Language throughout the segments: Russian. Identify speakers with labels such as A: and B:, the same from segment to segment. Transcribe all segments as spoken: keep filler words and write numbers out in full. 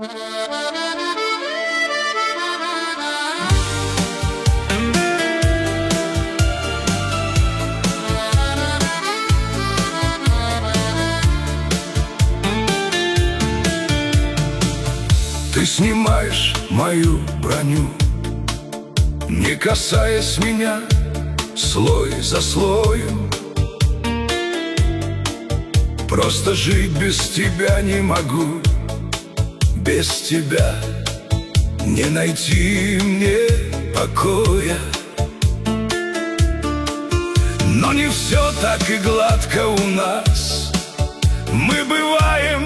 A: Ты снимаешь мою броню, не касаясь меня, слой за слоем. Просто жить без тебя не могу, без тебя не найти мне покоя. Но не все так и гладко у нас, мы бываем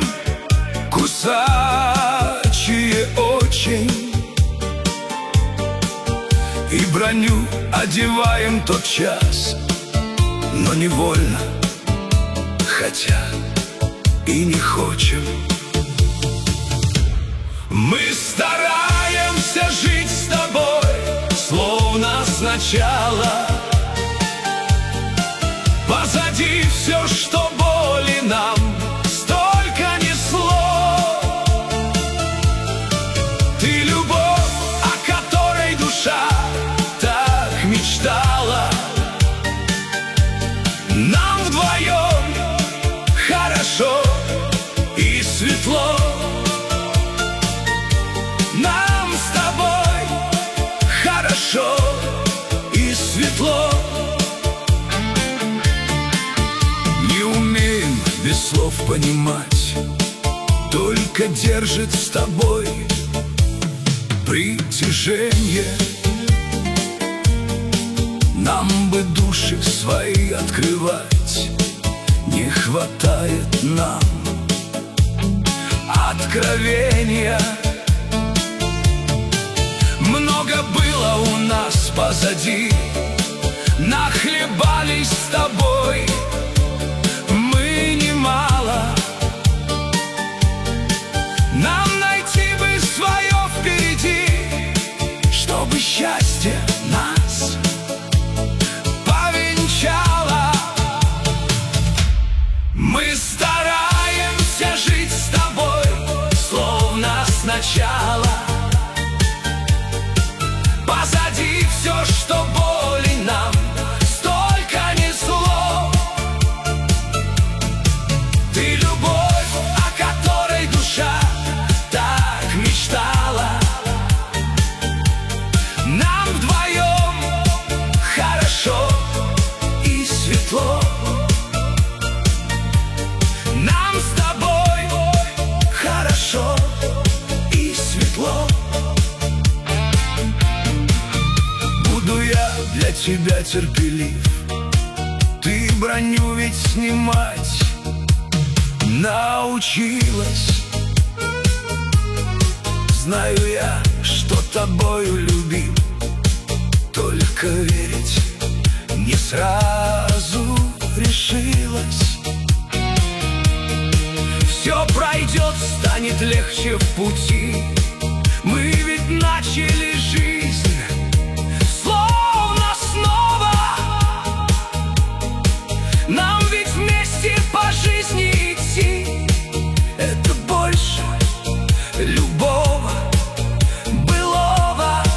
A: кусачие очень, и броню одеваем тот час, но невольно, хотя и не хочем. Мы стараемся жить с тобой, словно сначала. Позади все, что боли нам столько несло. Ты любовь, о которой душа так мечтала. Нам вдвоем хорошо и светло. Нам с тобой хорошо и светло. Не умеем без слов понимать, только держит с тобой притяжение. Нам бы души свои открывать, не хватает нам откровения. Много было у нас позади, нахлебались с тобой мы немало. Нам найти бы свое впереди, чтобы счастье нас повенчало. Мы стараемся жить с тобой, словно сначала. Позади все, что боли нам столько несло. Ты любовь, о которой душа так мечтала. Нам вдвоем хорошо и светло. Нам с тобой хорошо и светло. Буду я для тебя терпелив, ты броню ведь снимать научилась. Знаю я, что тобою любим, только верить не сразу решилась. Все пройдет, станет легче в пути. Мы ведь начали жизнь словно снова. Нам ведь вместе по жизни идти, это больше любого былого.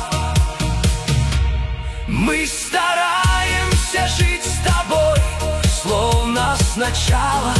A: Мы стараемся жить с тобой, словно сначала.